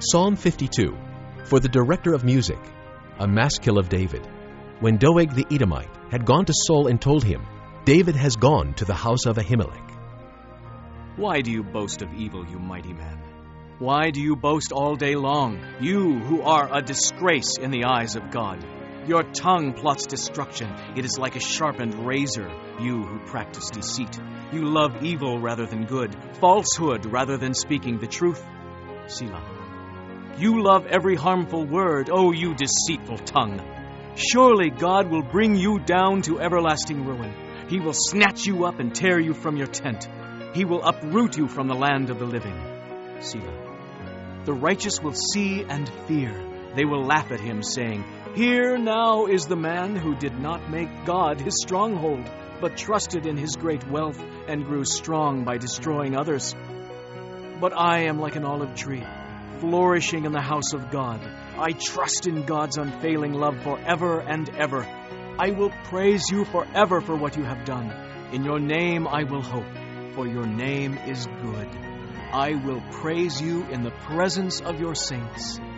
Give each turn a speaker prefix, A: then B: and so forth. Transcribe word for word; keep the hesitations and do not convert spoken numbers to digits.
A: Psalm fifty-two, for the director of music, a maskil of David. When Doeg the Edomite had gone to Saul and told him, David has gone to the house of Ahimelech.
B: Why do you boast of evil, you mighty man? Why do you boast all day long, you who are a disgrace in the eyes of God? Your tongue plots destruction. It is like a sharpened razor, you who practice deceit. You love evil rather than good, falsehood rather than speaking the truth. Selah. You love every harmful word, O you deceitful tongue. Surely God will bring you down to everlasting ruin. He will snatch you up and tear you from your tent. He will uproot you from the land of the living. Selah. The righteous will see and fear. They will laugh at him, saying, Here now is the man who did not make God his stronghold, but trusted in his great wealth and grew strong by destroying others. But I am like an olive tree, flourishing in the house of God. I trust in God's unfailing love forever and ever. I will praise you forever for what you have done. In your name I will hope, for your name is good. I will praise you in the presence of your saints.